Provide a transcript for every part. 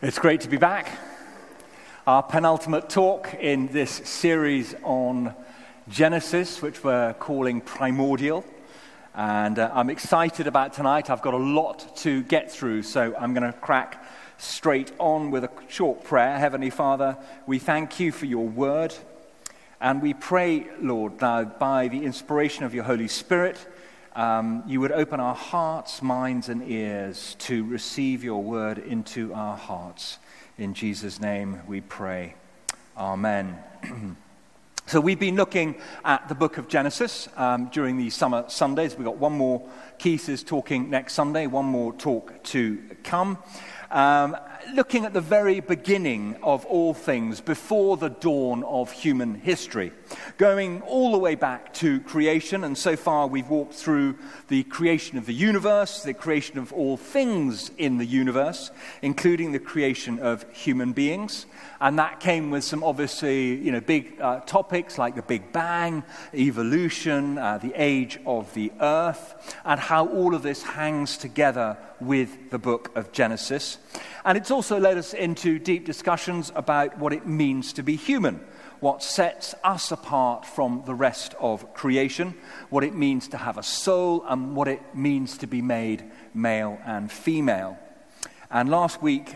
It's great to be back. Our penultimate talk in this series on Genesis, which we're calling Primordial. And I'm excited about tonight. I've got a lot to get through, so I'm going to crack straight on with a short prayer. Heavenly Father, we thank you for your word. And we pray, Lord, now by the inspiration of your Holy Spirit, you would open our hearts, minds, and ears to receive your word into our hearts. In Jesus' name we pray. Amen. So we've been looking at the book of Genesis during the summer Sundays. We've got one more. Keith is talking next Sunday, one more talk to come. Looking at the very beginning of all things, before the dawn of human history, going all the way back to creation, and so far we've walked through the creation of the universe, the creation of all things in the universe, including the creation of human beings, and that came with some obviously, big topics like the Big Bang, evolution, the age of the earth, and how all of this hangs together with the book of Genesis. And it's also led us into deep discussions about what it means to be human, what sets us apart from the rest of creation, what it means to have a soul, and what it means to be made male and female. And last week,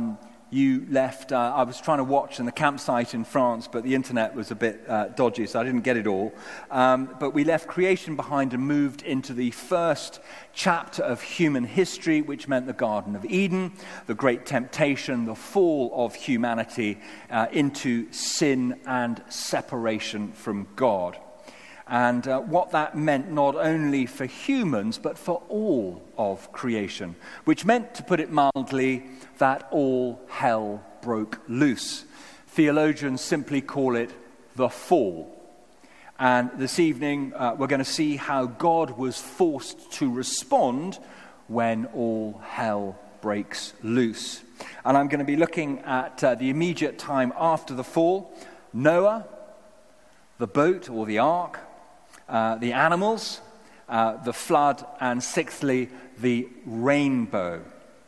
you left, I was trying to watch in the campsite in France, but the internet was a bit dodgy, so I didn't get it all. But we left creation behind and moved into the first chapter of human history, which meant the Garden of Eden, the great temptation, the fall of humanity into sin and separation from God. And what that meant not only for humans, but for all of creation, which meant, to put it mildly, that all hell broke loose. Theologians simply call it the fall. And this evening, we're going to see how God was forced to respond when all hell breaks loose. And I'm going to be looking at the immediate time after the fall, Noah, the boat or the ark, the animals, the flood, and sixthly, the rainbow.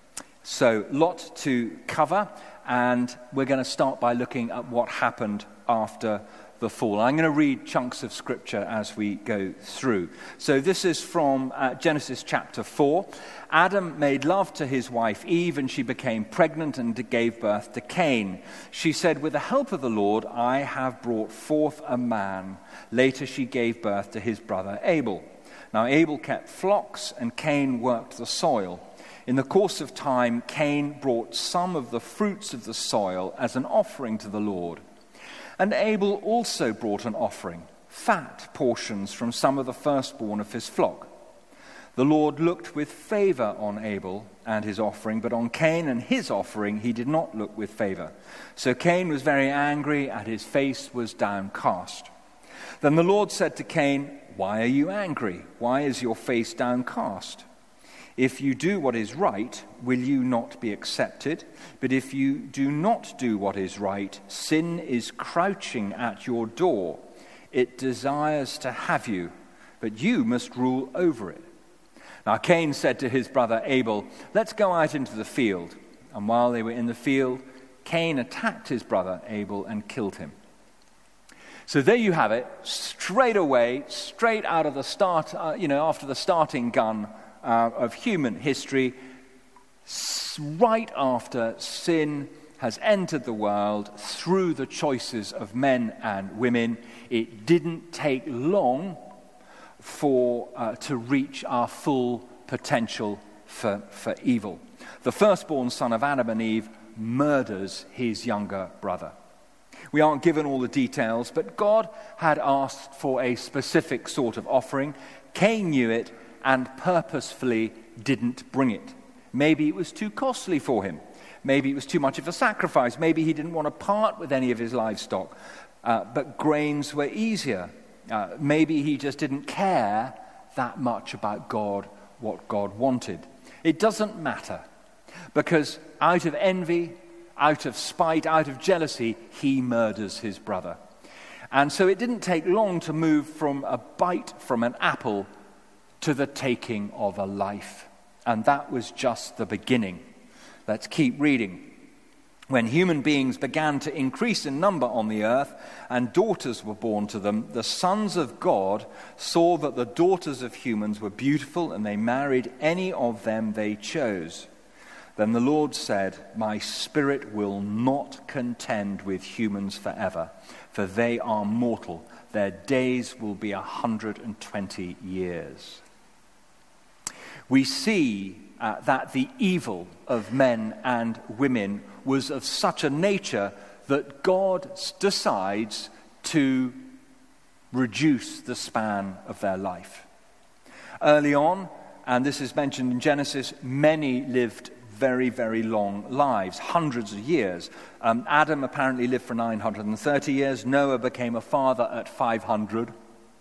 So, lot to cover, and we're going to start by looking at what happened after the fall. I'm going to read chunks of scripture as we go through. So this is from Genesis chapter 4. Adam made love to his wife Eve, and she became pregnant and gave birth to Cain. She said, "With the help of the Lord, I have brought forth a man." Later she gave birth to his brother Abel. Now Abel kept flocks, and Cain worked the soil. In the course of time, Cain brought some of the fruits of the soil as an offering to the Lord. And Abel also brought an offering, fat portions from some of the firstborn of his flock. The Lord looked with favor on Abel and his offering, but on Cain and his offering he did not look with favor. So Cain was very angry, and his face was downcast. Then the Lord said to Cain, "Why are you angry? Why is your face downcast? If you do what is right, will you not be accepted? But if you do not do what is right, sin is crouching at your door. It desires to have you, but you must rule over it." Now Cain said to his brother Abel, "Let's go out into the field." And while they were in the field, Cain attacked his brother Abel and killed him. So there you have it, straight away, straight out of the start, after the starting gun of human history, right after sin has entered the world through the choices of men and women. It didn't take long to reach our full potential for evil. The firstborn son of Adam and Eve murders his younger brother. We aren't given all the details, but God had asked for a specific sort of offering. Cain knew it and purposefully didn't bring it. Maybe it was too costly for him. Maybe it was too much of a sacrifice. Maybe he didn't want to part with any of his livestock. But grains were easier. Maybe he just didn't care that much about God, what God wanted. It doesn't matter, because out of envy, out of spite, out of jealousy, he murders his brother. And so it didn't take long to move from a bite from an apple to the taking of a life. And that was just the beginning. Let's keep reading. When human beings began to increase in number on the earth and daughters were born to them, the sons of God saw that the daughters of humans were beautiful, and they married any of them they chose. Then the Lord said, "My spirit will not contend with humans forever, for they are mortal. Their days will be 120 years." We see that the evil of men and women was of such a nature that God decides to reduce the span of their life. Early on, and this is mentioned in Genesis, many lived very, very long lives, hundreds of years. Adam apparently lived for 930 years. Noah became a father at 500.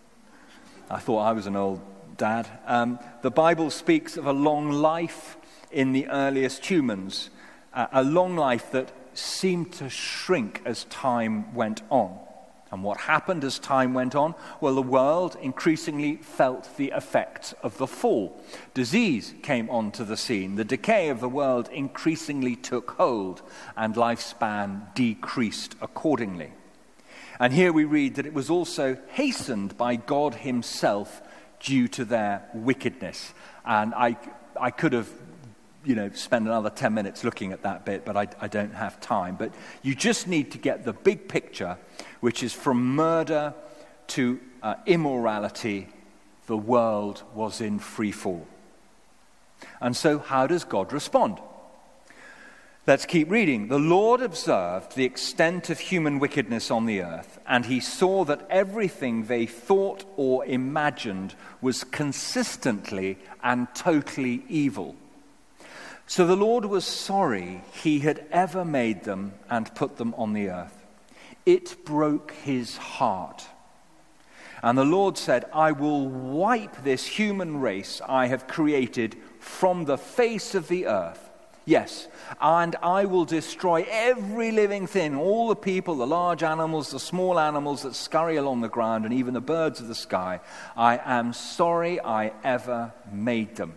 I thought I was an old dad. The Bible speaks of a long life in the earliest humans, a long life that seemed to shrink as time went on. And what happened as time went on? Well, the world increasingly felt the effects of the fall. Disease came onto the scene. The decay of the world increasingly took hold, and lifespan decreased accordingly. And here we read that it was also hastened by God himself due to their wickedness. And I could have spend another 10 minutes looking at that bit, but I don't have time. But you just need to get the big picture, which is from murder to immorality, the world was in free fall. And so how does God respond? Let's keep reading. The Lord observed the extent of human wickedness on the earth, and he saw that everything they thought or imagined was consistently and totally evil. So the Lord was sorry he had ever made them and put them on the earth. It broke his heart. And the Lord said, "I will wipe this human race I have created from the face of the earth. Yes, and I will destroy every living thing, all the people, the large animals, the small animals that scurry along the ground, and even the birds of the sky. I am sorry I ever made them."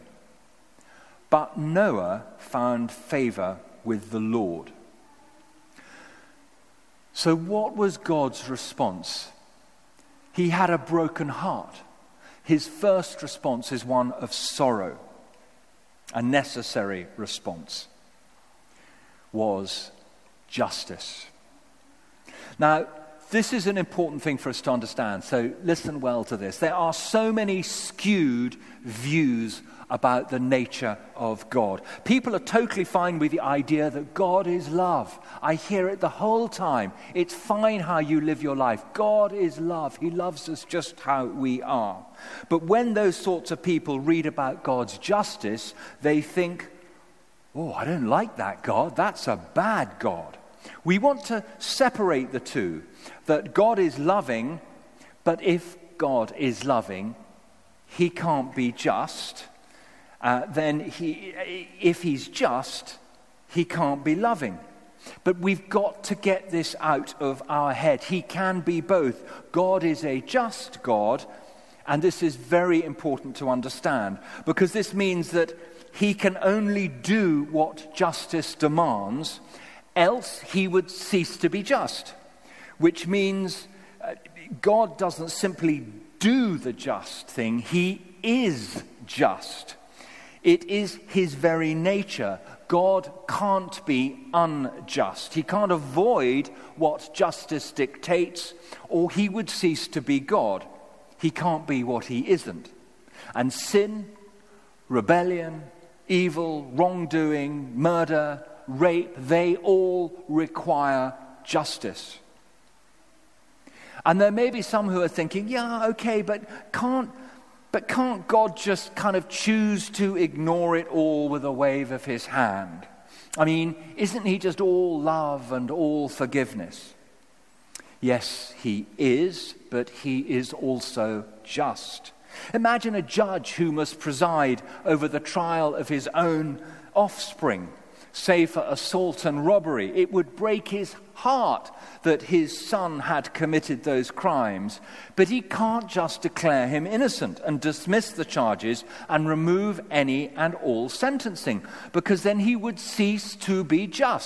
But Noah found favor with the Lord. So what was God's response? He had a broken heart. His first response is one of sorrow. A necessary response was justice. Now, this is an important thing for us to understand, so listen well to this. There are so many skewed views about the nature of God. People are totally fine with the idea that God is love. I hear it the whole time. It's fine how you live your life. God is love. He loves us just how we are. But when those sorts of people read about God's justice, they think, "Oh, I don't like that God. That's a bad God." We want to separate the two, that God is loving, but if God is loving, he can't be just. Then if he's just, he can't be loving. But we've got to get this out of our head. He can be both. God is a just God, and this is very important to understand, because this means that he can only do what justice demands, else he would cease to be just, which means God doesn't simply do the just thing, he is just. It is his very nature. God can't be unjust. He can't avoid what justice dictates, or he would cease to be God. He can't be what he isn't. And sin, rebellion, evil, wrongdoing, murder, rape, they all require justice. And there may be some who are thinking, yeah, okay, but can't God just kind of choose to ignore it all with a wave of his hand? I mean, isn't he just all love and all forgiveness? Yes, he is, but he is also just. Imagine a judge who must preside over the trial of his own offspring, say for assault and robbery. It would break his heart that his son had committed those crimes, but he can't just declare him innocent and dismiss the charges and remove any and all sentencing, because then he would cease to be just.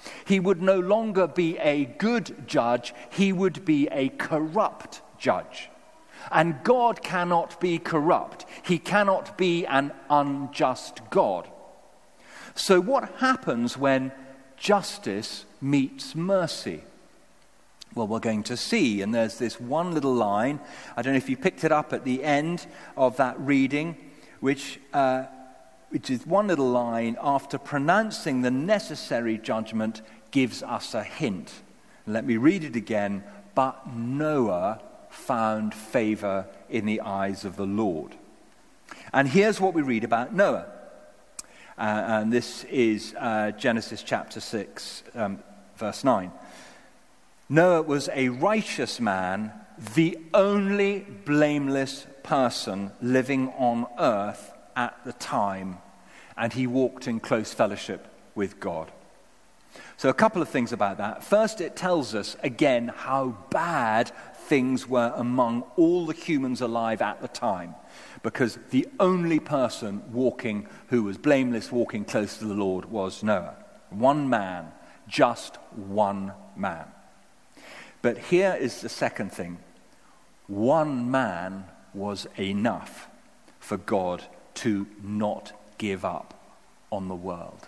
He would no longer be a good judge, he would be a corrupt judge. And God cannot be corrupt. He cannot be an unjust God. So what happens when justice meets mercy? Well, we're going to see, and there's this one little line, I don't know if you picked it up at the end of that reading, which is one little line, after pronouncing the necessary judgment, gives us a hint. Let me read it again. But Noah found favor in the eyes of the Lord. And here's what we read about Noah. And this is Genesis chapter 6, verse 9. Noah was a righteous man, the only blameless person living on earth at the time, and he walked in close fellowship with God. So a couple of things about that. First, it tells us again how bad things were among all the humans alive at the time, because the only person who was blameless, walking close to the Lord, was Noah. One man, just one man. But here is the second thing. One man was enough for God to not give up on the world.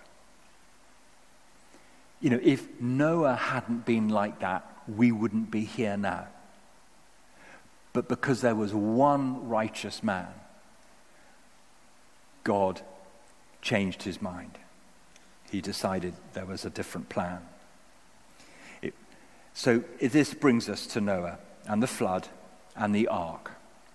You know, if Noah hadn't been like that, we wouldn't be here now. But because there was one righteous man, God changed his mind. He decided there was a different plan. So this brings us to Noah and the flood and the ark.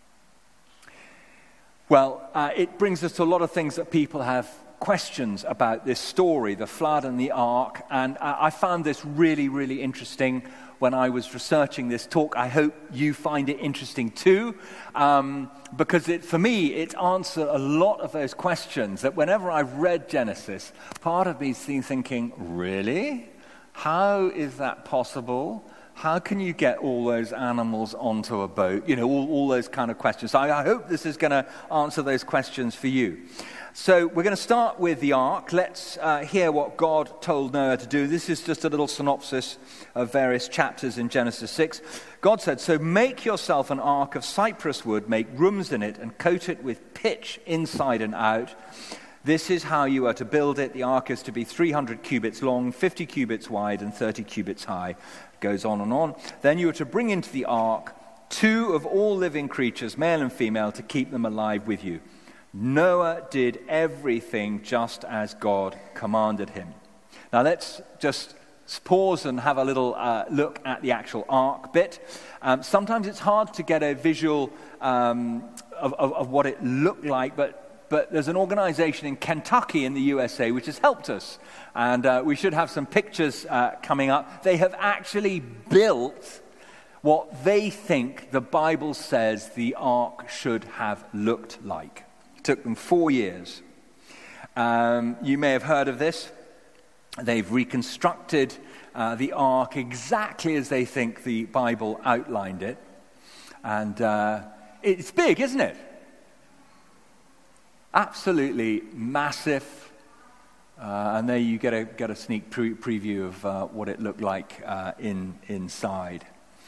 Well, it brings us to a lot of things that people have questions about this story, the flood and the ark. And I found this really, really interesting when I was researching this talk. I hope you find it interesting too, because for me, it answers a lot of those questions that whenever I've read Genesis, part of me is thinking, really? How is that possible? How can you get all those animals onto a boat? You know, all those kind of questions. So I hope this is going to answer those questions for you. So we're going to start with the ark. Let's hear what God told Noah to do. This is just a little synopsis of various chapters in Genesis 6. God said, "So make yourself an ark of cypress wood, make rooms in it, and coat it with pitch inside and out. This is how you are to build it. The ark is to be 300 cubits long, 50 cubits wide, and 30 cubits high." Goes on and on. "Then you are to bring into the ark 2 of all living creatures, male and female, to keep them alive with you." Noah did everything just as God commanded him. Now let's just pause and have a little look at the actual ark bit. Sometimes it's hard to get a visual of what it looked like, but there's an organization in Kentucky in the USA which has helped us. And we should have some pictures coming up. They have actually built what they think the Bible says the ark should have looked like. It took them 4 years. You may have heard of this. They've reconstructed the ark exactly as they think the Bible outlined it. And it's big, isn't it? Absolutely massive. And there you get a sneak preview of what it looked like inside.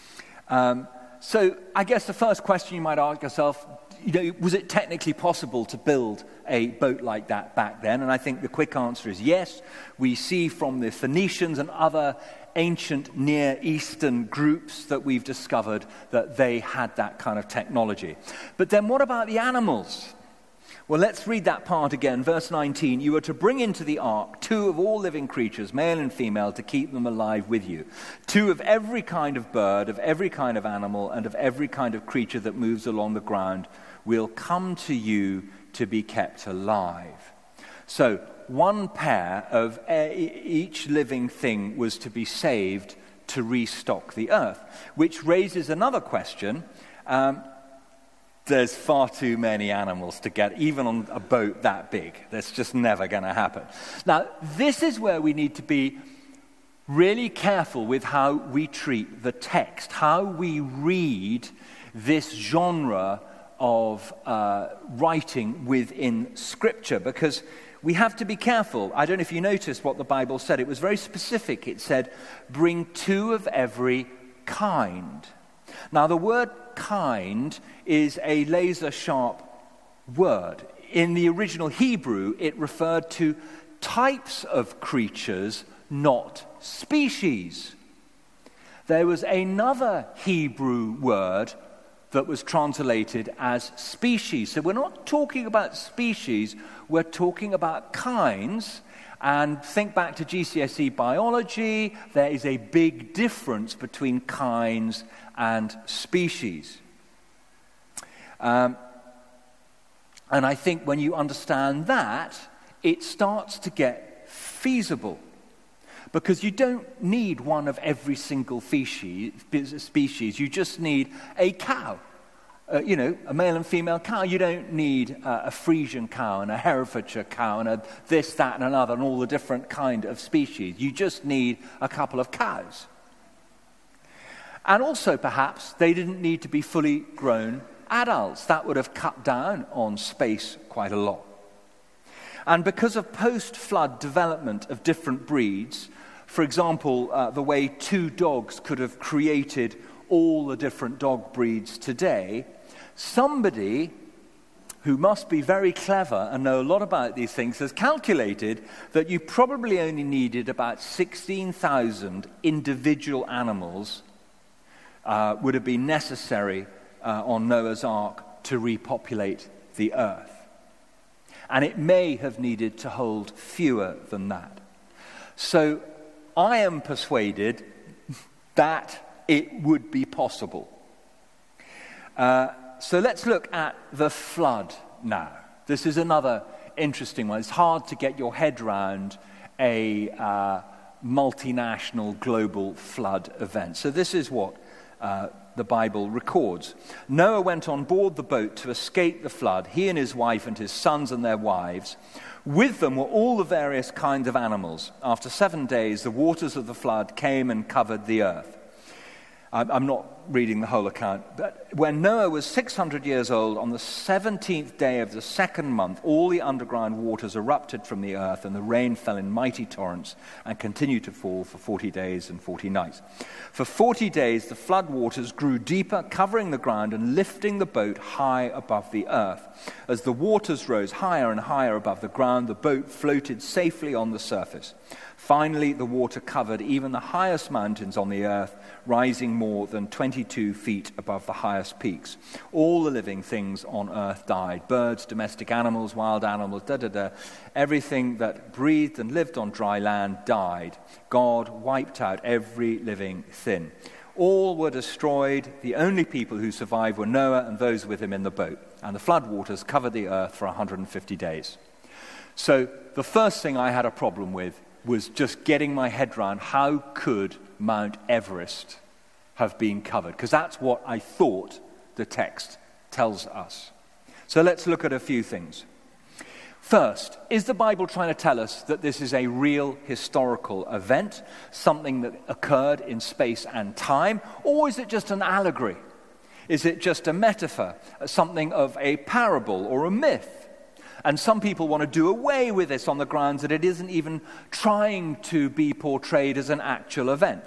So I guess the first question you might ask yourself, was it technically possible to build a boat like that back then? And I think the quick answer is yes. We see from the Phoenicians and other ancient Near Eastern groups that we've discovered that they had that kind of technology. But then what about the animals? Well, let's read that part again. Verse 19, "You are to bring into the ark 2 of all living creatures, male and female, to keep them alive with you. 2 of every kind of bird, of every kind of animal, and of every kind of creature that moves along the ground will come to you to be kept alive." So 1 pair of each living thing was to be saved to restock the earth, which raises another question. There's far too many animals to get, even on a boat that big. That's just never going to happen. Now, this is where we need to be really careful with how we treat the text, how we read this genre of writing within Scripture, because we have to be careful. I don't know if you noticed what the Bible said. It was very specific. It said, bring 2 of every kind. Now, the word kind is a laser-sharp word. In the original Hebrew, it referred to types of creatures, not species. There was another Hebrew word that was translated as species. So we're not talking about species, we're talking about kinds. And think back to GCSE biology, there is a big difference between kinds and species. And I think when you understand that, it starts to get feasible. Because you don't need one of every single species. You just need a cow. A male and female cow. You don't need a Frisian cow and a Herefordshire cow and a this, that, and another, and all the different kind of species. You just need a couple of cows. And also, perhaps, they didn't need to be fully grown adults. That would have cut down on space quite a lot. And because of post-flood development of different breeds, for example, the way 2 dogs could have created all the different dog breeds today, somebody who must be very clever and know a lot about these things has calculated that you probably only needed about 16,000 individual animals would have been necessary on Noah's Ark to repopulate the earth. And it may have needed to hold fewer than that. So I am persuaded that it would be possible. So let's look at the flood now. This is another interesting one. It's hard to get your head around a multinational global flood event. So this is what the Bible records. Noah went on board the boat to escape the flood, he and his wife and his sons and their wives. With them were all the various kinds of animals. After 7 days, the waters of the flood came and covered the earth. I'm not reading the whole account, but when Noah was 600 years old, on the 17th day of the 2nd month, all the underground waters erupted from the earth, and the rain fell in mighty torrents and continued to fall for 40 days and 40 nights. For 40 days, the flood waters grew deeper, covering the ground and lifting the boat high above the earth. As the waters rose higher and higher above the ground, the boat floated safely on the surface. Finally, the water covered even the highest mountains on the earth, rising more than 22 feet above the highest peaks. All the living things on earth died. Birds, domestic animals, wild animals, everything that breathed and lived on dry land died. God wiped out every living thing. All were destroyed. The only people who survived were Noah and those with him in the boat. And the flood waters covered the earth for 150 days. So the first thing I had a problem with was just getting my head around how could Mount Everest have been covered? Because that's what I thought the text tells us. So let's look at a few things. First, is the Bible trying to tell us that this is a real historical event, something that occurred in space and time, or is it just an allegory? Is it just a metaphor, something of a parable or a myth? And some people want to do away with this on the grounds that it isn't even trying to be portrayed as an actual event.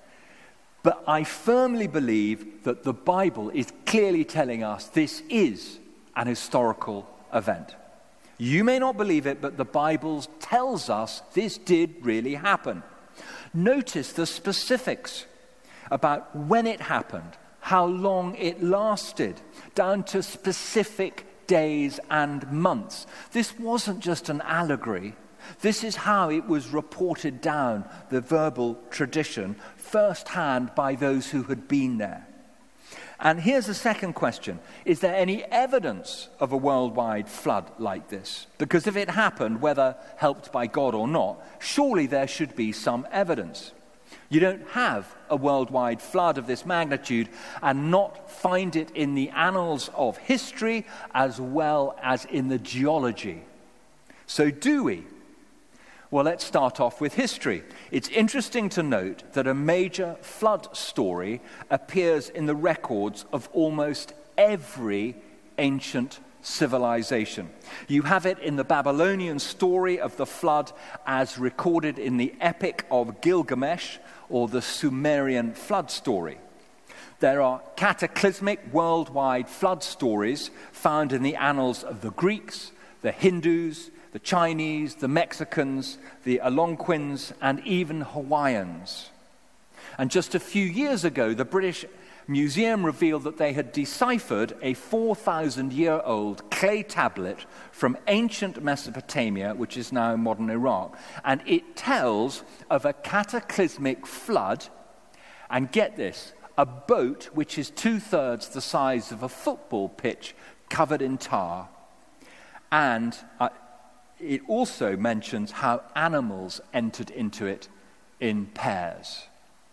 But I firmly believe that the Bible is clearly telling us this is an historical event. You may not believe it, but the Bible tells us this did really happen. Notice the specifics about when it happened, how long it lasted, down to specific days and months. This wasn't just an allegory. This is how it was reported down the verbal tradition firsthand by those who had been there. And here's the second question. Is there any evidence of a worldwide flood like this? Because if it happened, whether helped by God or not, surely there should be some evidence. You don't have a worldwide flood of this magnitude and not find it in the annals of history as well as in the geology. So do we? Well, let's start off with history. It's interesting to note that a major flood story appears in the records of almost every ancient civilization. You have it in the Babylonian story of the flood as recorded in the Epic of Gilgamesh, or the Sumerian flood story. There are cataclysmic worldwide flood stories found in the annals of the Greeks, the Hindus, the Chinese, the Mexicans, the Algonquins, and even Hawaiians. And just a few years ago, the British Museum revealed that they had deciphered a 4,000-year-old clay tablet from ancient Mesopotamia, which is now modern Iraq. And it tells of a cataclysmic flood, and get this, a boat which is 2/3 the size of a football pitch covered in tar. And it also mentions how animals entered into it in pairs.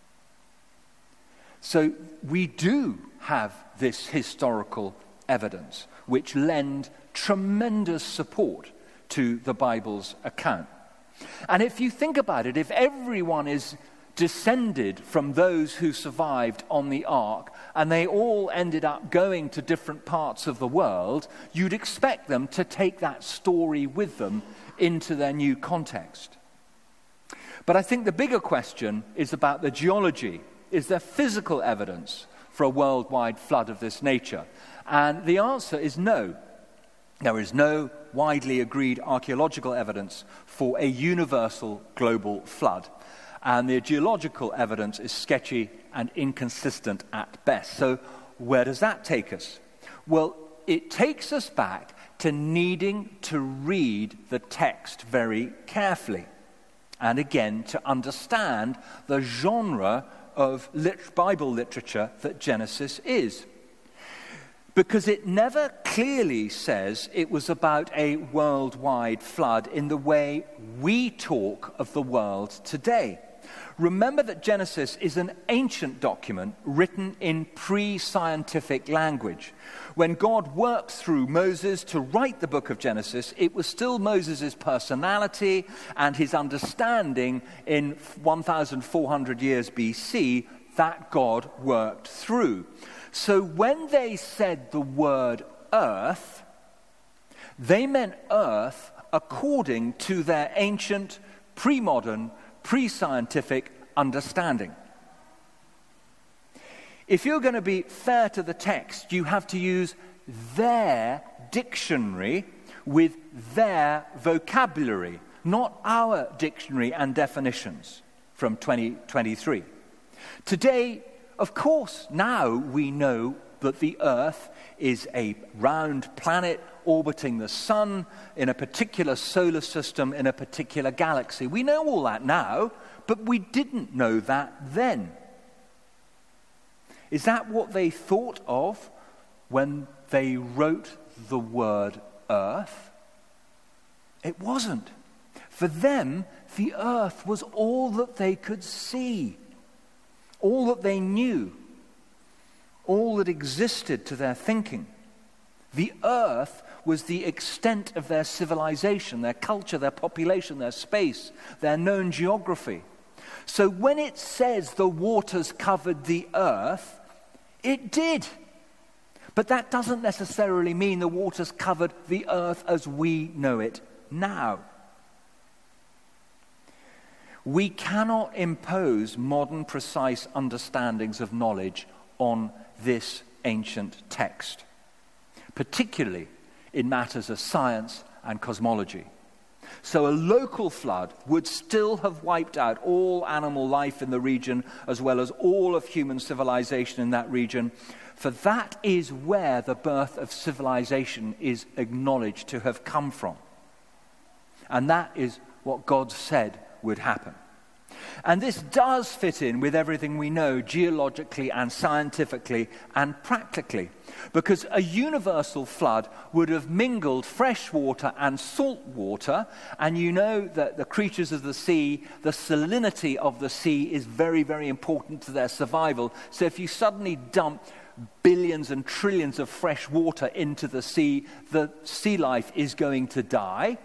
So we do have this historical evidence which lend tremendous support to the Bible's account. And if you think about it, if everyone is descended from those who survived on the ark and they all ended up going to different parts of the world, you'd expect them to take that story with them into their new context. But I think the bigger question is about the geology. Is there physical evidence for a worldwide flood of this nature? And the answer is no. There is no widely agreed archaeological evidence for a universal global flood. And the geological evidence is sketchy and inconsistent at best. So where does that take us? Well, it takes us back to needing to read the text very carefully. And again, to understand the genre of Bible literature that Genesis is. Because it never clearly says it was about a worldwide flood in the way we talk of the world today. Remember that Genesis is an ancient document written in pre-scientific language. When God worked through Moses to write the book of Genesis, it was still Moses' personality and his understanding in 1,400 years BC that God worked through. So when they said the word earth, they meant earth according to their ancient, pre-modern, pre-scientific understanding. If you're going to be fair to the text, you have to use their dictionary with their vocabulary, not our dictionary and definitions from 2023. Today, of course, now we know that the Earth is a round planet orbiting the sun in a particular solar system in a particular galaxy. We know all that now, but we didn't know that then. Is that what they thought of when they wrote the word earth? It wasn't. For them, the earth was all that they could see, all that they knew, all that existed to their thinking. The earth was the extent of their civilization, their culture, their population, their space, their known geography. So when it says the waters covered the earth, it did. But that doesn't necessarily mean the waters covered the earth as we know it now. We cannot impose modern precise understandings of knowledge on this ancient text, particularly in matters of science and cosmology. So a local flood would still have wiped out all animal life in the region as well as all of human civilization in that region, for that is where the birth of civilization is acknowledged to have come from. And that is what God said would happen. And this does fit in with everything we know geologically and scientifically and practically, because a universal flood would have mingled fresh water and salt water, and you know that the creatures of the sea, the salinity of the sea is very, very important to their survival. So if you suddenly dump billions and trillions of fresh water into the sea life is going to die.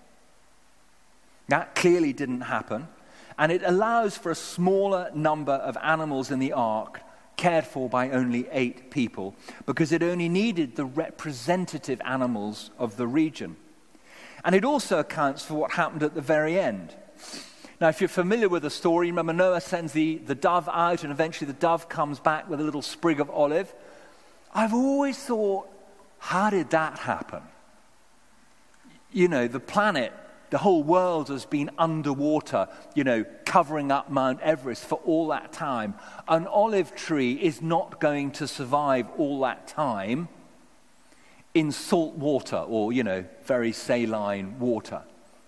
That clearly didn't happen. And it allows for a smaller number of animals in the ark cared for by only 8 people because it only needed the representative animals of the region. And it also accounts for what happened at the very end. Now, if you're familiar with the story, remember Noah sends the dove out, and eventually the dove comes back with a little sprig of olive. I've always thought, how did that happen? You know, the planet, the whole world has been underwater, covering up Mount Everest for all that time. An olive tree is not going to survive all that time in salt water or, very saline water.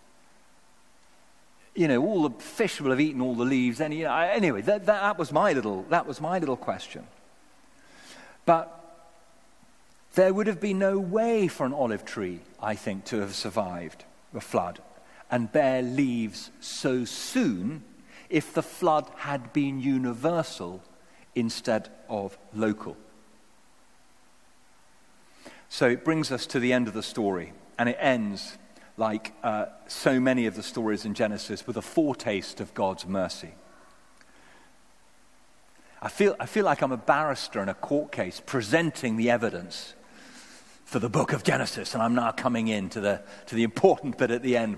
All the fish will have eaten all the leaves. And, anyway, that was my little question. But there would have been no way for an olive tree, I think, to have survived the flood and bear leaves so soon if the flood had been universal instead of local. So it brings us to the end of the story, and it ends like so many of the stories in Genesis with a foretaste of God's mercy. I feel like I'm a barrister in a court case presenting the evidence for the book of Genesis, and I'm now coming in to the important bit at the end.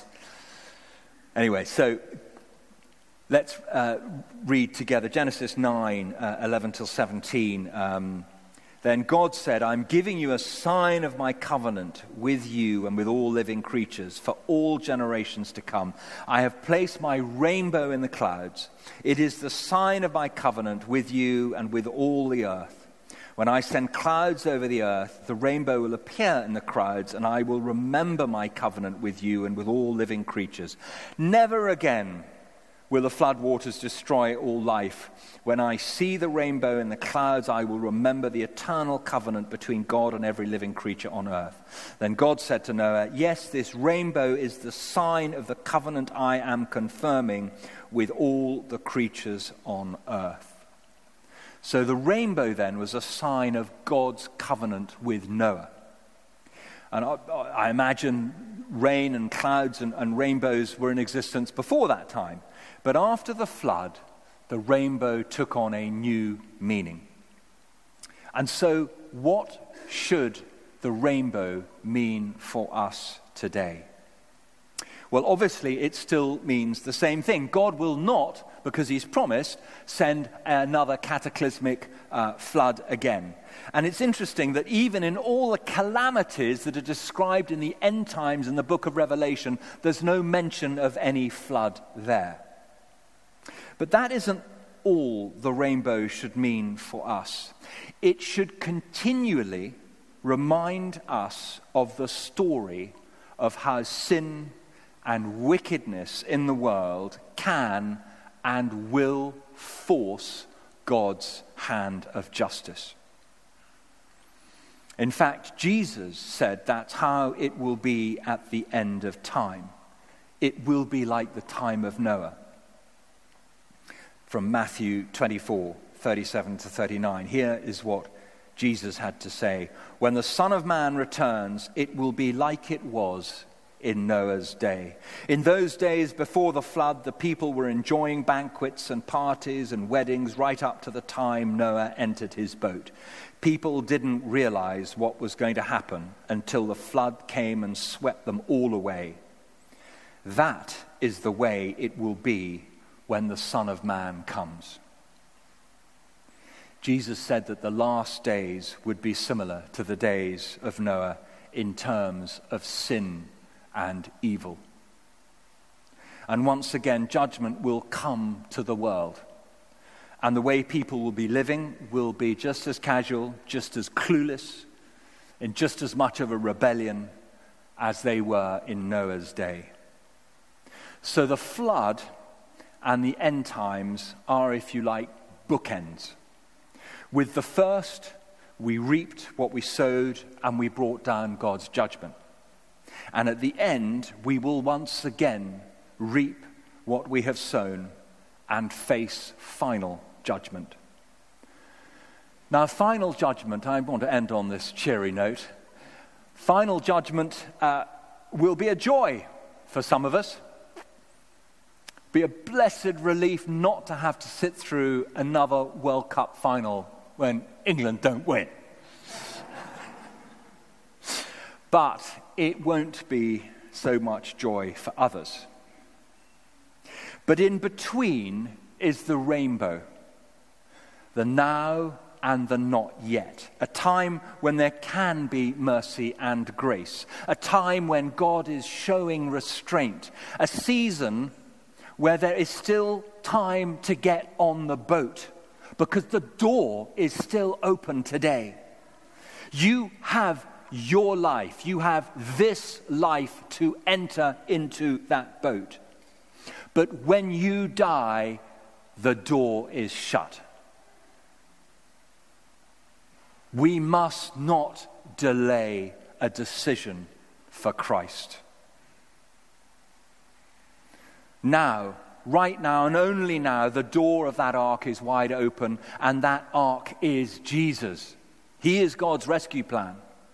Anyway, so let's read together Genesis 9, 11 till 17. Then God said, I'm giving you a sign of my covenant with you and with all living creatures for all generations to come. I have placed my rainbow in the clouds. It is the sign of my covenant with you and with all the earth. When I send clouds over the earth, the rainbow will appear in the clouds, and I will remember my covenant with you and with all living creatures. Never again will the flood waters destroy all life. When I see the rainbow in the clouds, I will remember the eternal covenant between God and every living creature on earth. Then God said to Noah, yes, this rainbow is the sign of the covenant I am confirming with all the creatures on earth. So the rainbow then was a sign of God's covenant with Noah. And I imagine rain and clouds and rainbows were in existence before that time. But after the flood, the rainbow took on a new meaning. And so what should the rainbow mean for us today? Well, obviously, it still means the same thing. God will not, because he's promised, send another cataclysmic flood again. And it's interesting that even in all the calamities that are described in the end times in the book of Revelation, there's no mention of any flood there. But that isn't all the rainbow should mean for us. It should continually remind us of the story of how sin and wickedness in the world can and will force God's hand of justice. In fact, Jesus said that's how it will be at the end of time. It will be like the time of Noah. From Matthew 24, 37 to 39. Here is what Jesus had to say. When the Son of Man returns, it will be like it was in Noah's day. In those days before the flood, the people were enjoying banquets and parties and weddings right up to the time Noah entered his boat. People didn't realize what was going to happen until the flood came and swept them all away. That is the way it will be when the Son of Man comes. Jesus said that the last days would be similar to the days of Noah in terms of sin and evil. And once again, judgment will come to the world. And the way people will be living will be just as casual, just as clueless, in just as much of a rebellion as they were in Noah's day. So the flood and the end times are, if you like, bookends. With the first, we reaped what we sowed and we brought down God's judgment. And at the end, we will once again reap what we have sown and face final judgment. Now, final judgment, I want to end on this cheery note. Final judgment will be a joy for some of us. Be a blessed relief not to have to sit through another World Cup final when England don't win. But it won't be so much joy for others. But in between is the rainbow, the now and the not yet, a time when there can be mercy and grace, a time when God is showing restraint, a season where there is still time to get on the boat because the door is still open today. You have your life, you have this life to enter into that boat. But when you die, the door is shut. We must not delay a decision for Christ. Now, right now and only now, the door of that ark is wide open, and that ark is Jesus. He is God's rescue plan.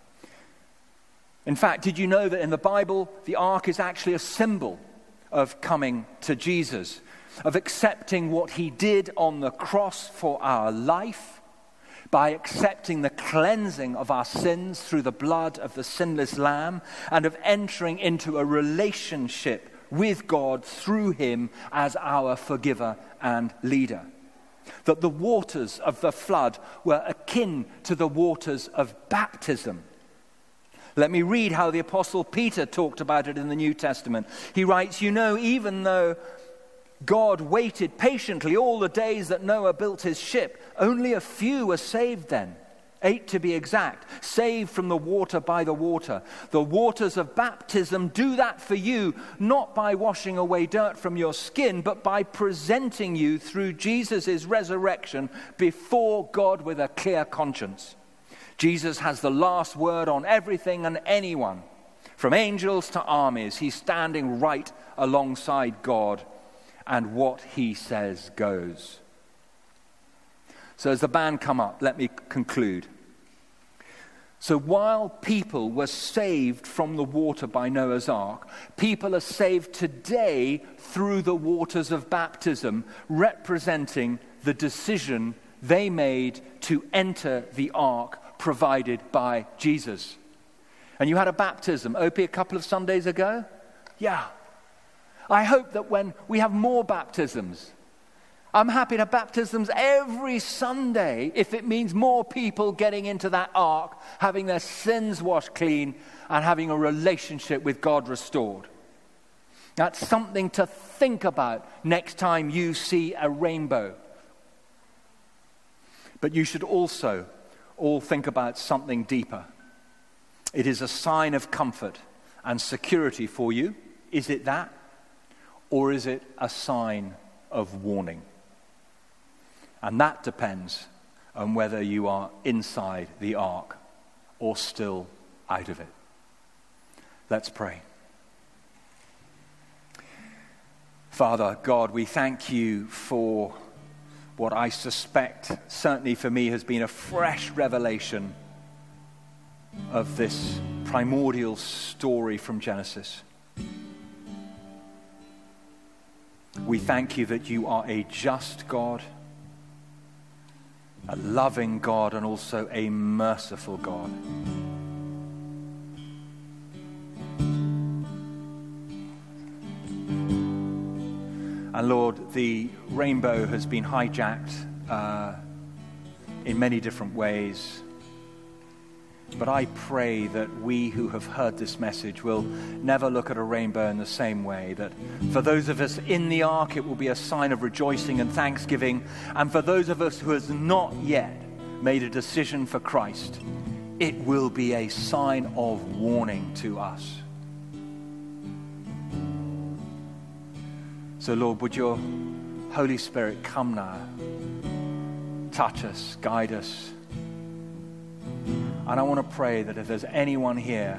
In fact, did you know that in the Bible, the ark is actually a symbol of coming to Jesus, of accepting what he did on the cross for our life, by accepting the cleansing of our sins through the blood of the sinless Lamb, and of entering into a relationship with God through him as our forgiver and leader. That the waters of the flood were akin to the waters of baptism. Let me read how the Apostle Peter talked about it in the New Testament. He writes, "You know, even though God waited patiently all the days that Noah built his ship, only a few were saved then. 8 to be exact, saved from the water by the water. The waters of baptism do that for you, not by washing away dirt from your skin, but by presenting you through Jesus' resurrection before God with a clear conscience. Jesus has the last word on everything and anyone, from angels to armies. He's standing right alongside God, and what he says goes." So as the band come up, let me conclude. So while people were saved from the water by Noah's Ark, people are saved today through the waters of baptism, representing the decision they made to enter the ark provided by Jesus. And you had a baptism, Opie, a couple of Sundays ago? Yeah. I hope that when we have more baptisms, I'm happy to have baptisms every Sunday if it means more people getting into that ark, having their sins washed clean, and having a relationship with God restored. That's something to think about next time you see a rainbow. But you should also all think about something deeper. It is a sign of comfort and security for you. Is it that? Or is it a sign of warning? And that depends on whether you are inside the ark or still out of it. Let's pray. Father God, we thank you for what I suspect, certainly for me, has been a fresh revelation of this primordial story from Genesis. We thank you that you are a just God, a loving God, and also a merciful God. And Lord, the rainbow has been hijacked in many different ways. But I pray that we who have heard this message will never look at a rainbow in the same way. That for those of us in the ark, it will be a sign of rejoicing and thanksgiving. And for those of us who has not yet made a decision for Christ, it will be a sign of warning to us. So Lord, would your Holy Spirit come now, touch us, guide us. And I want to pray that if there's anyone here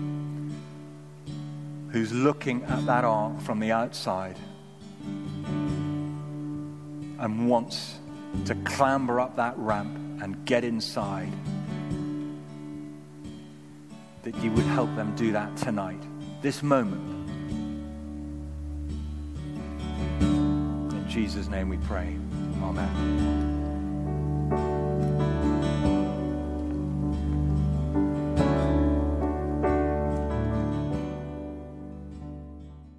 who's looking at that ark from the outside and wants to clamber up that ramp and get inside, that you would help them do that tonight, this moment. Jesus' name we pray. Amen.